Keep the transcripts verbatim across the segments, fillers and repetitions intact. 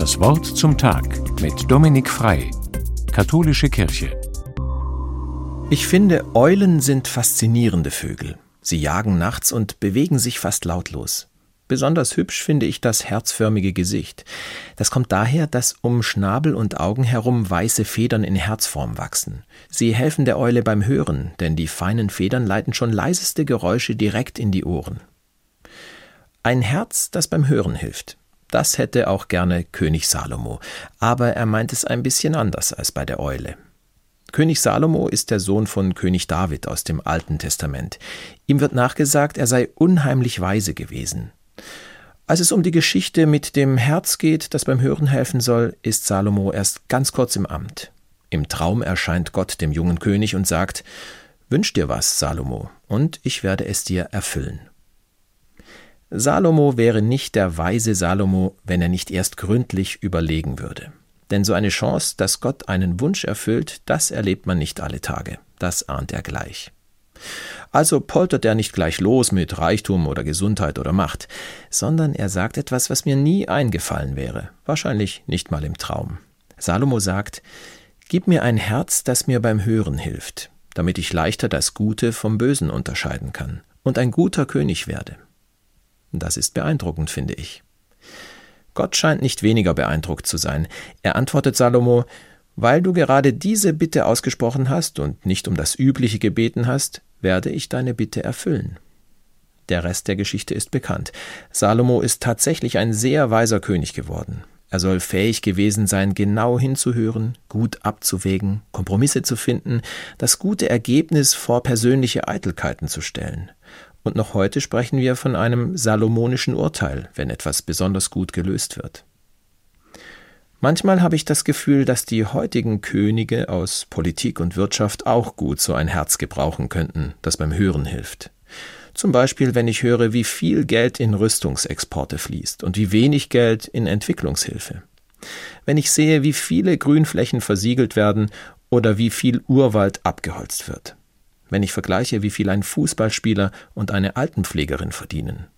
Das Wort zum Tag mit Dominik Frei, Katholische Kirche. Ich finde, Eulen sind faszinierende Vögel. Sie jagen nachts und bewegen sich fast lautlos. Besonders hübsch finde ich das herzförmige Gesicht. Das kommt daher, dass um Schnabel und Augen herum weiße Federn in Herzform wachsen. Sie helfen der Eule beim Hören, denn die feinen Federn leiten schon leiseste Geräusche direkt in die Ohren. Ein Herz, das beim Hören hilft. Das hätte auch gerne König Salomo, aber er meint es ein bisschen anders als bei der Eule. König Salomo ist der Sohn von König David aus dem Alten Testament. Ihm wird nachgesagt, er sei unheimlich weise gewesen. Als es um die Geschichte mit dem Herz geht, das beim Hören helfen soll, ist Salomo erst ganz kurz im Amt. Im Traum erscheint Gott dem jungen König und sagt: »Wünsch dir was, Salomo, und ich werde es dir erfüllen.« Salomo wäre nicht der weise Salomo, wenn er nicht erst gründlich überlegen würde. Denn so eine Chance, dass Gott einen Wunsch erfüllt, das erlebt man nicht alle Tage. Das ahnt er gleich. Also poltert er nicht gleich los mit Reichtum oder Gesundheit oder Macht, sondern er sagt etwas, was mir nie eingefallen wäre, wahrscheinlich nicht mal im Traum. Salomo sagt: »Gib mir ein Herz, das mir beim Hören hilft, damit ich leichter das Gute vom Bösen unterscheiden kann und ein guter König werde.« Das ist beeindruckend, finde ich. Gott scheint nicht weniger beeindruckt zu sein. Er antwortet Salomo: »Weil du gerade diese Bitte ausgesprochen hast und nicht um das Übliche gebeten hast, werde ich deine Bitte erfüllen.« Der Rest der Geschichte ist bekannt. Salomo ist tatsächlich ein sehr weiser König geworden. Er soll fähig gewesen sein, genau hinzuhören, gut abzuwägen, Kompromisse zu finden, das gute Ergebnis vor persönliche Eitelkeiten zu stellen. Und noch heute sprechen wir von einem salomonischen Urteil, wenn etwas besonders gut gelöst wird. Manchmal habe ich das Gefühl, dass die heutigen Könige aus Politik und Wirtschaft auch gut so ein Herz gebrauchen könnten, das beim Hören hilft. Zum Beispiel, wenn ich höre, wie viel Geld in Rüstungsexporte fließt und wie wenig Geld in Entwicklungshilfe. Wenn ich sehe, wie viele Grünflächen versiegelt werden oder wie viel Urwald abgeholzt wird. Wenn ich vergleiche, wie viel ein Fußballspieler und eine Altenpflegerin verdienen.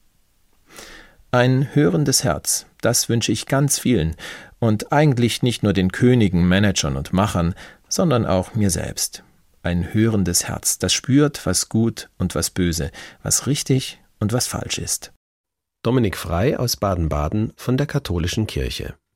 Ein hörendes Herz, das wünsche ich ganz vielen und eigentlich nicht nur den Königen, Managern und Machern, sondern auch mir selbst. Ein hörendes Herz, das spürt, was gut und was böse, was richtig und was falsch ist. Dominik Frei aus Baden-Baden von der Katholischen Kirche.